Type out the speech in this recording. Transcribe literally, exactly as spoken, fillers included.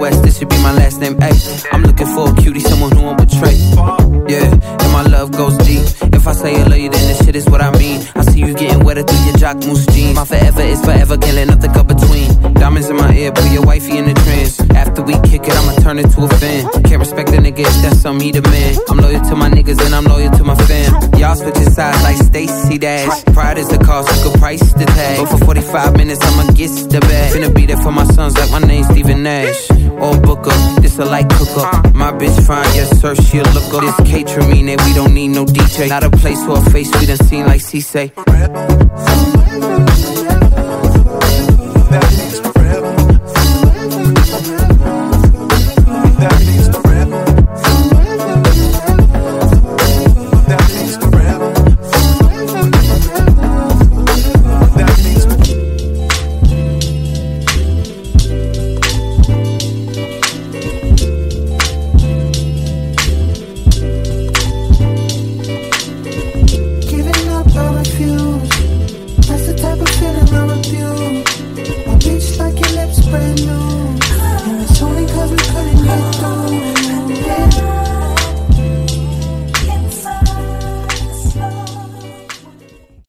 West, this should be my last name. Ay, I'm looking for a cutie, someone who won't betray. Yeah, and my love goes deep. If I say I love you, then this shit is what I mean. I see you getting wetter through your jock moose jeans. My forever is forever, can't let nothing come between. Diamonds in my ear, put your wifey in the trance. After we kick it, I'ma turn it to a fan. Can't respect a nigga if that's something he demand. I'm loyal to my niggas and I'm loyal to my fam. Y'all switching sides like Stacey Dash. Pride is the cost, you could price the tag. But for forty-five minutes, I'ma get the bag. Finna be there for my sons like my name's Stephen Nash. Or Booker, this a light cooker. My bitch fine, yes sir, she a looker. This catering mean that we don't need no D J. Not a place or a face we done seen like C say.